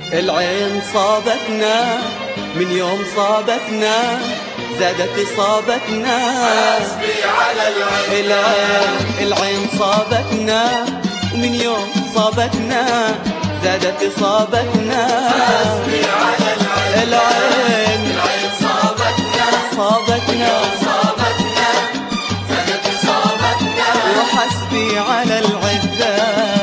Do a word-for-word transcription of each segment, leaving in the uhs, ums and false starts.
العين صابتنا من يوم صابتنا زادت إصابتنا. حسبي على العين. العين العين صابتنا ومن يوم صابتنا زادت إصابتنا. حسبي على العين. العين العين صابتنا صابتنا صابتنا زادت إصابتنا. وحسبي على العذال.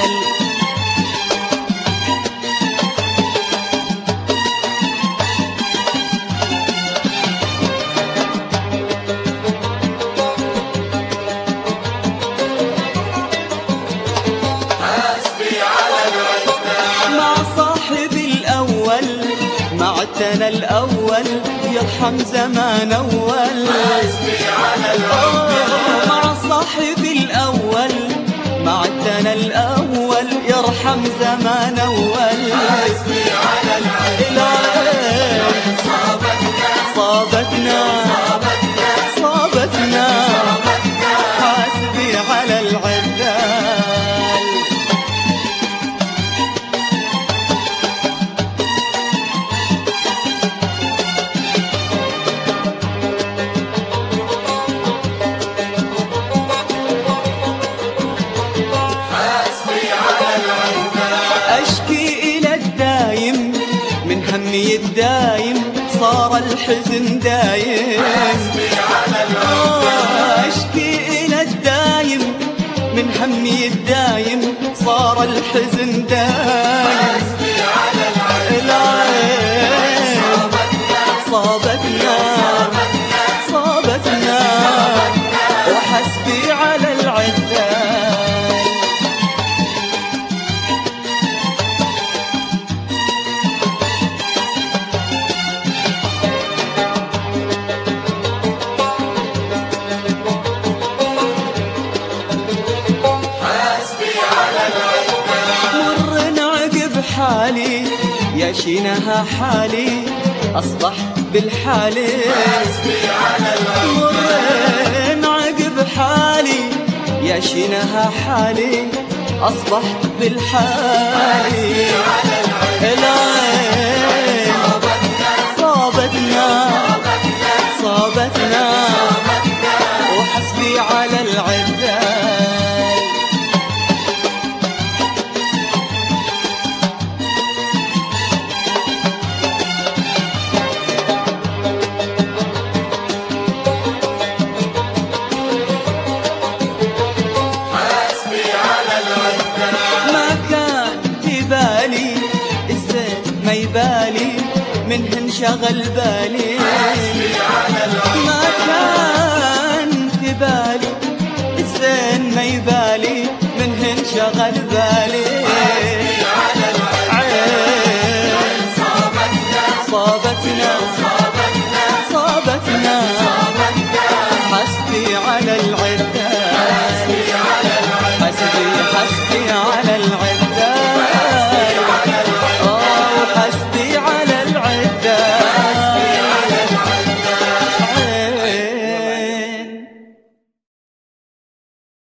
معتنا الأول يرحم زمان أول. حسبي على العين. مع صاحبي الأول معتنا الأول يرحم زمان أول. حسبي على العين. العين صابتنا صابتنا صابتنا صابتنا حسبي على العذال. أشكي إلى الدايم من همي الدايم صار الحزن دايم. حسبي على العين. أشكي إلى الدايم من همي الدايم صار الحزن دايم. حسبي على العين. العين صابتنا صابتنا وحسبي على العذال. حالي يا شينها حالي أصبح بالحالي. حسبي على العين. مرين عقب حالي يا شينها حالي أصبح بالحالي. العين صابتنا صابتنا وحسبي على العذال. ما يبالي منهن شغل بالي.